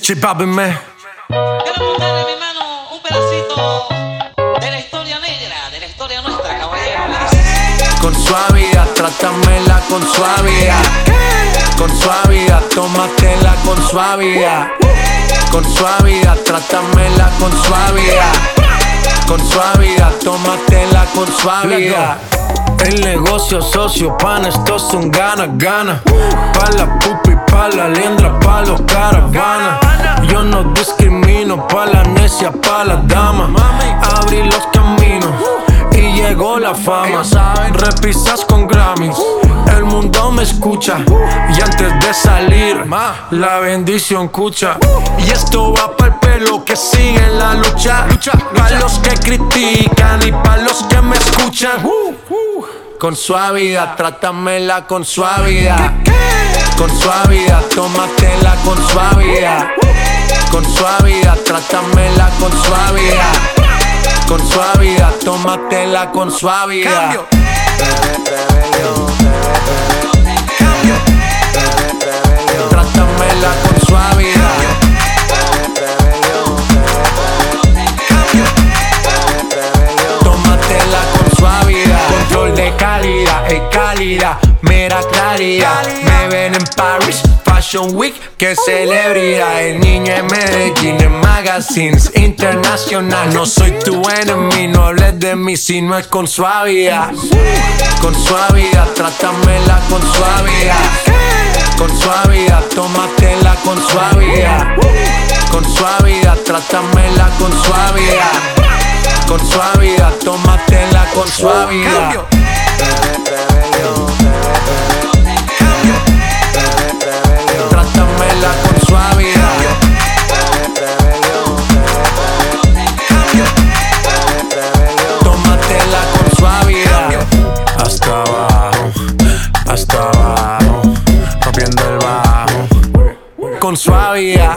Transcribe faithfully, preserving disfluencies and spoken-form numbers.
Chipápenme. Quiero contarle, mi hermano, un pedacito de la historia negra, de la historia nuestra, caballero. Con suavidad, trátamela con suavidad. Con suavidad, tómatela con suavidad. Con suavidad, trátamela con suavidad. Con suavidad, tómatela con suavidad. El negocio socio, pan, estos son ganas, ganas. Pa' la pupi, pa' la liendra, pa' los caravanas. Yo no discrimino, pa' la necia, pa' la dama. Abrí los caminos y llegó la fama. Repisas con Grammys, el mundo me escucha. Y antes de salir, la bendición cucha. Y esto va para el pelo que sigue en la lucha. Pa' los que critican y pa' los que me escuchan. Con suavidad, trátamela con suavidad. Con suavidad, tómatela con suavidad. Con suavidad, trátamela con suavidad. Con suavidad, tómatela con suavidad. Cambio. Cambio. Trátamela con suavidad. Cambio. Tómatela con suavidad. Control de calidad, es calidad, mera claridad. Me ven en Paris Fashion Week, que celebridad. El niño en Medellín, en magazines internacional. No soy tu enemy, no hables de mí si no es con suavidad. Con suavidad, trátamela con suavidad. Con suavidad, tómatela con suavidad. Con suavidad, trátamela con suavidad. Con suavidad, tómatela con suavidad. Cambio. Cambio. Trátamela con suavidad. Cambio. Tómatela con suavidad. Hasta abajo, hasta abajo, rompiendo el bajo. Con suavidad.